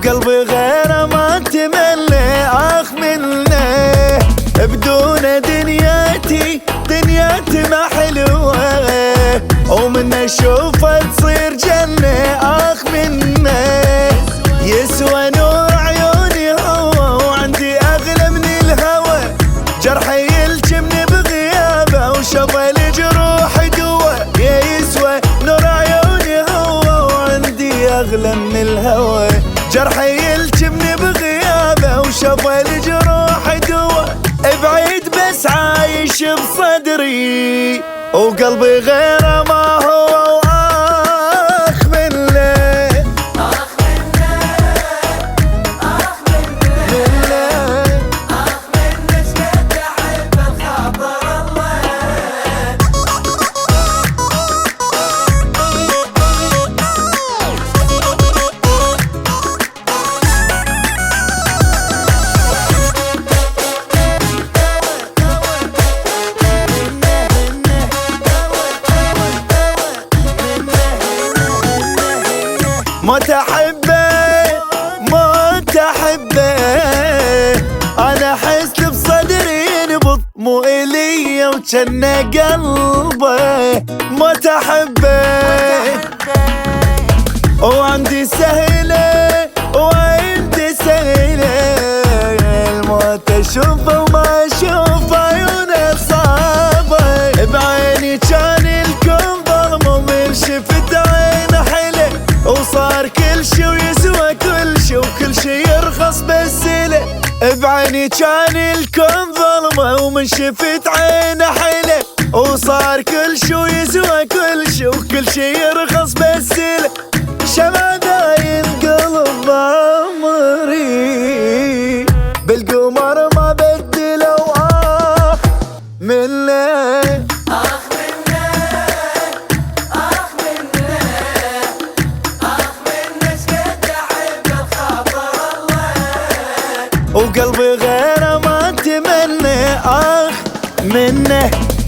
وقلبي غيره ما تملي اخ منه. بدون دنياتي ما حلوه، ومن اشوفه تصير جنه اخ منه. يسوى نور عيوني هو، وعندي اغلى من الهوى. جرحي يلجمني بغيابه، وشفى الجروح دوا. يسوى نور عيوني هو، وعندي اغلى من الهوى. جرحي يلجمني بغيابه، وشفى الجروح دوا. بعيد بس عايش بصدري، وقلبي غيره ما هو واخ منه. اخ منه اخ منه اخ منه. شقد احبه بخاطر الله. متحبه انا احس بصدري ينبض، مو الي وجنه قلبه. متحبه وعندي سهله وعندي سهله. الموت اشوفه وما اشوف عيونه صعبه. بعيني كان الكون ظلم، ومن شفت عينه حلو. وصار كل شي ويسوى كل شي، وكل شي يرخص بالسلة. بعيني كان الكون ظلمة، ومن شفت عينه حيلة. وصار كل شي ويسوى كل شي، وكل شي يرخص بالسلة. شمع داين قلب عمري، بالقمر ما بدلوا منه. وقلبي غيره ما تمنى اخ منه.